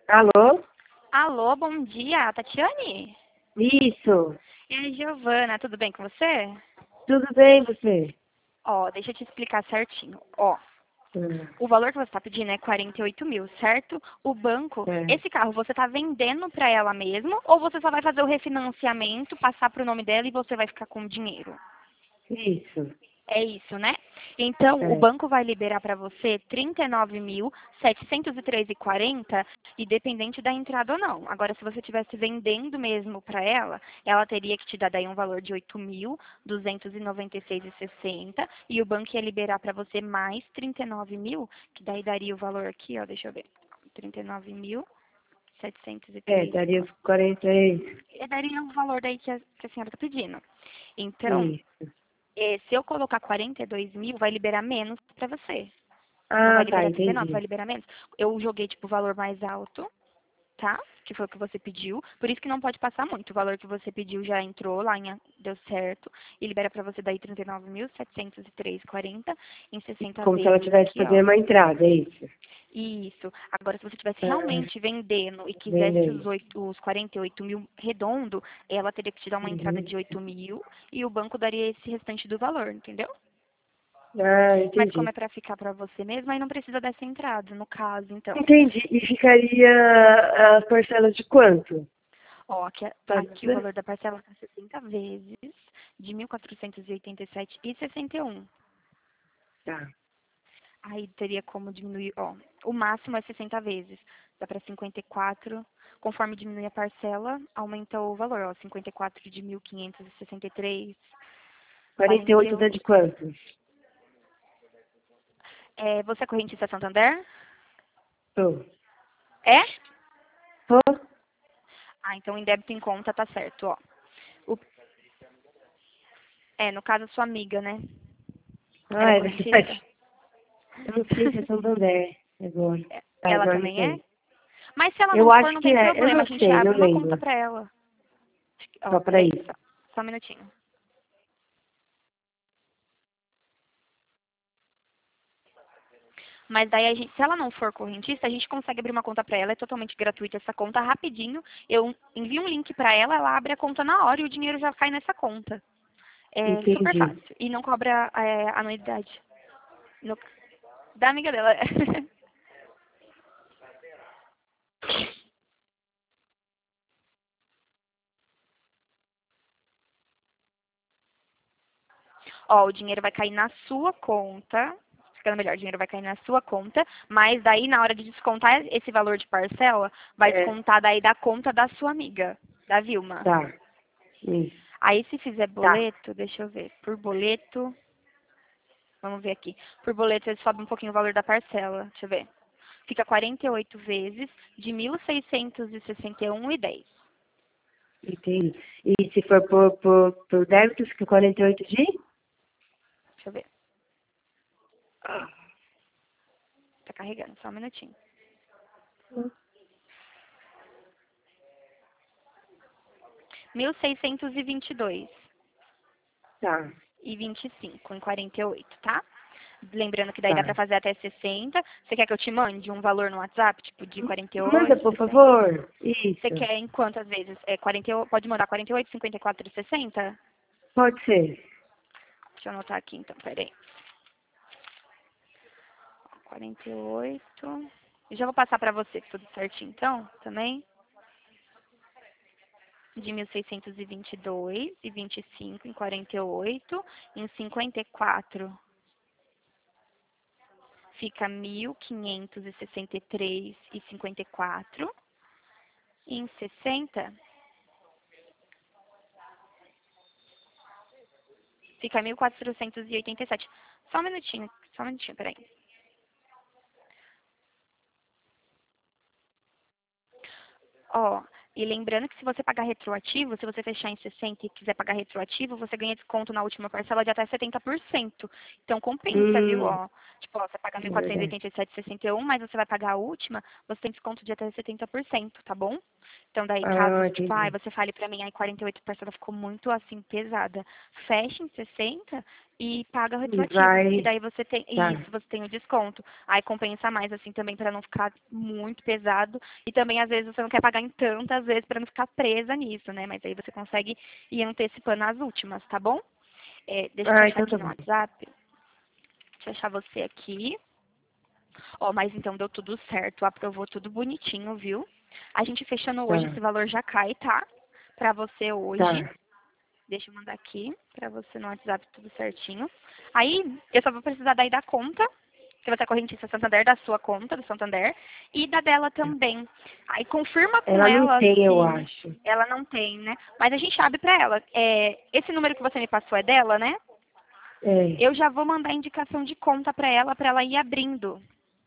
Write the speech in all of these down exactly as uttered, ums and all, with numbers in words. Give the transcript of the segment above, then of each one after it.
Alô? Alô, bom dia, Tatiane? Isso. E aí, Giovana, tudo bem com você? Tudo bem, você? Ó, deixa eu te explicar certinho. Ó, Hum, o valor que você está pedindo é quarenta e oito mil, certo? O banco, é. esse carro você está vendendo para ela mesmo ou você só vai fazer o refinanciamento, passar para o nome dela e você vai ficar com o dinheiro? Isso. É isso, né? Então, o É. banco vai liberar para você trinta e nove mil setecentos e três e quarenta, independente da entrada ou não. Agora, se você estivesse vendendo mesmo para ela, ela teria que te dar daí um valor de oito mil duzentos e noventa e seis e sessenta e o banco ia liberar para você mais trinta e nove mil, que daí daria o valor aqui, ó, deixa eu ver, trinta e nove mil setecentos e É, três e daria os quarenta. quarenta e... E daria o valor daí que a, que a senhora está pedindo. Então, Isso. eh, se eu colocar quarenta e dois mil, vai liberar menos para você. Não vai Ah, tá, liberar trinta e nove, vai entendi. liberar menos. Eu joguei, tipo, o valor mais alto, tá? Que foi o que você pediu. Por isso que não pode passar muito. O valor que você pediu já entrou lá, em, deu certo. E libera pra você daí trinta e nove mil setecentos e três e quarenta em sessenta Como se ela vezes tivesse aqui, ó. fazendo uma entrada, é isso? Isso. Agora, se você estivesse Ah, realmente vendendo e quisesse os, vendendo. oito, os quarenta e oito mil redondo, ela teria que te dar uma entrada Uhum. de oito mil e o banco daria esse restante do valor, entendeu? Ah, Mas como é entendi. pra ficar pra você mesmo, aí não precisa dessa entrada, no caso, então. Entendi. E ficaria as parcelas de quanto? Ó, aqui, Sabe aqui o dizer? valor da parcela está sessenta vezes de mil quatrocentos e oitenta e sete e sessenta e um. Tá. Aí teria como diminuir, ó, o máximo é sessenta vezes. Dá para cinquenta e quatro. Conforme diminui a parcela, aumenta o valor, ó, cinquenta e quatro de mil quinhentos e sessenta e três, quarenta e oito dá de quarenta e oito. quanto? É, você é correntista Santander? Tô. É? Tô? Ah, então em débito em conta tá certo, ó. O- é, no caso, sua amiga, né? Ela Ah, é é correntista? verdade. Eu não sei se é Santander agora. É, Ah, ela agora não também é? sei. Mas se ela não Eu for, acho não que tem é. Eu problema. A não gente sei, não abre uma conta lembro. pra ela. Ó, Só para peraí. isso. Só, só um minutinho. Mas daí, a gente, se ela não for correntista, a gente consegue abrir uma conta pra ela. É totalmente gratuita essa conta, rapidinho. Eu envio um link pra ela, ela abre a conta na hora e o dinheiro já cai nessa conta. É super Entendi. fácil. E não cobra é, anuidade. No- da amiga dela. Ó, o dinheiro vai cair na sua conta. Ficando melhor, o dinheiro vai cair na sua conta, mas daí na hora de descontar esse valor de parcela, vai É, descontar daí da conta da sua amiga, da Vilma. tá. Isso. Aí se fizer Tá. boleto, deixa eu ver, por boleto, vamos ver aqui. Por boleto ele sobe um pouquinho o valor da parcela, deixa eu ver. Fica quarenta e oito vezes de mil seiscentos e sessenta e um e dez. Entendi. E se for por, por, por débito, fica quarenta e oito de? Deixa eu ver. Tá carregando, só um minutinho. Mil seiscentos e vinte e dois Tá. e vinte e cinco em quarenta e oito, tá? Lembrando que daí dá pra Tá. fazer até sessenta. Você quer que eu te mande um valor no WhatsApp, tipo de quarenta e Manda, oito, por sessenta? favor. Você Isso. quer em quantas vezes? É quarenta e oito, pode mandar quarenta e oito, cinquenta e quatro e sessenta? Pode ser. Deixa eu anotar aqui então, peraí. quarenta e oito. Eu já vou passar pra você tudo certinho então, também. De mil seiscentos e vinte e dois e vinte e cinco em quarenta e oito. Em cinquenta e quatro fica mil quinhentos e sessenta e três e cinquenta e quatro. E em sessenta fica mil quatrocentos e oitenta e sete. Só um minutinho, só um minutinho, peraí. Ó, e lembrando que se você pagar retroativo, se você fechar em sessenta e quiser pagar retroativo, você ganha desconto na última parcela de até setenta por cento. Então compensa, viu? Hum, Ó, tipo, ó, você paga é mil quatrocentos e verdade. oitenta e sete e sessenta e um, mas você vai pagar a última, você tem desconto de até setenta por cento, tá bom? Então daí Ah, caso, tipo, ai, entendi. você fale pra mim, ai, quarenta e oito parcela ficou muito assim pesada. Fecha em sessenta e paga o E retroativo. vai... E daí você tem Tá. isso, você tem o desconto. Aí compensa mais, assim, também para não ficar muito pesado. E também, às vezes, você não quer pagar em tantas vezes para não ficar presa nisso, né? Mas aí você consegue ir antecipando as últimas, tá bom? É, deixa eu te Ah, achar então aqui tá no bom. WhatsApp. Deixa eu achar você aqui. Ó, mas então deu tudo certo, aprovou tudo bonitinho, viu? A gente fechando hoje, esse Tá, valor já cai, tá? Pra você hoje. tá. Deixa eu mandar aqui pra você no WhatsApp tudo certinho. Aí, eu só vou precisar daí da conta, que você é correntista Santander, da sua conta, do Santander, e da dela também. Aí confirma com Ela não ela tem, eu se acho. ela não tem, né? Mas a gente abre pra ela. É, esse número que você me passou é dela, né? É. Eu já vou mandar a indicação de conta pra ela, pra ela ir abrindo.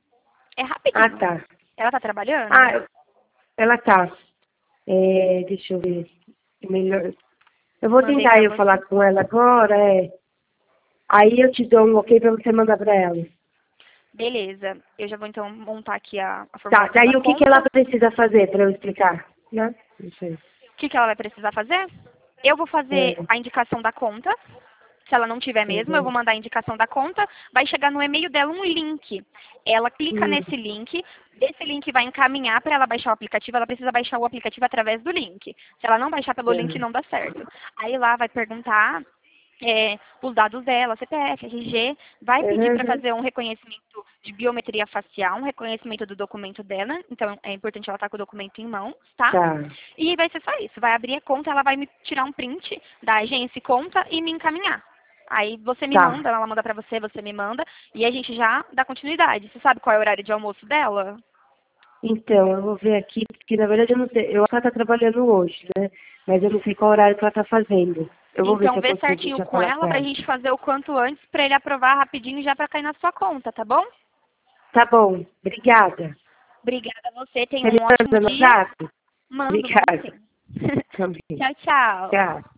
É Ah, rapidinho. tá. Ela tá trabalhando? Ah, ela tá. É, deixa eu ver. É melhor. Eu vou Mandei tentar pra eu falar você. com ela agora, é. Aí eu te dou um ok pra você mandar pra ela. Beleza. Eu já vou então montar aqui a, a Tá, formulação da daí o que, que ela conta. precisa fazer pra eu explicar? Né? Não sei. O que, que ela vai precisar fazer? Eu vou É, fazer a indicação da conta. Se ela não tiver mesmo, eu vou uhum. mandar a indicação da conta. Vai chegar no e-mail dela um link. Ela clica Hum, nesse link. Esse link vai encaminhar para ela baixar o aplicativo. Ela precisa baixar o aplicativo através do link. Se ela não baixar pelo link, é. não dá certo. Aí lá vai perguntar é, os dados dela, C P F, R G, vai pedir para Uhum. fazer um reconhecimento de biometria facial, um reconhecimento do documento dela, então é importante ela estar com o documento em mãos, tá? Tá, E vai ser só isso, vai abrir a conta, ela vai me tirar um print da agência e conta e me encaminhar. Aí você me tá. manda, ela manda pra você, você me manda, e a gente já dá continuidade. Você sabe qual é o horário de almoço dela? Então, eu vou ver aqui, porque na verdade eu não sei, eu acho que ela tá trabalhando hoje, né? Mas eu não sei qual horário que ela tá fazendo. Eu vou ver se Então eu vê consigo certinho já com falar com ela pra ela. gente fazer o quanto antes pra ele aprovar rapidinho já pra cair na sua conta, tá bom? Tá bom, obrigada. Obrigada a você, tenha Você me um ótimo manda no dia. WhatsApp? Mando, mando Obrigada. sim. Também. Tchau, tchau. Tchau.